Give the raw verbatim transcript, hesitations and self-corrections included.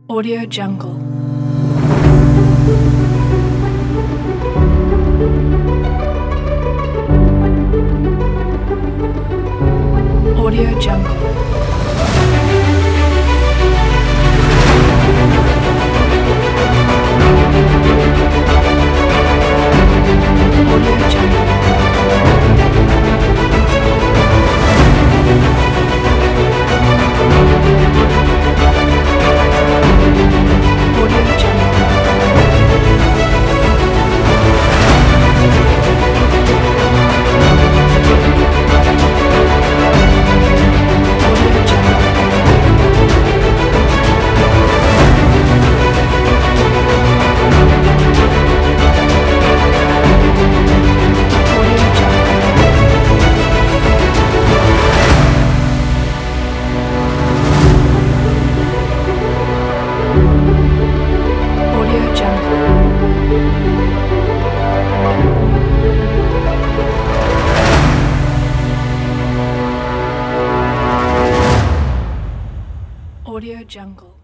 Audio Jungle. Audio Jungle. Audio Jungle. Audio Jungle. Audio Jungle. Audio Jungle. Audio Jungle. Audio Jungle.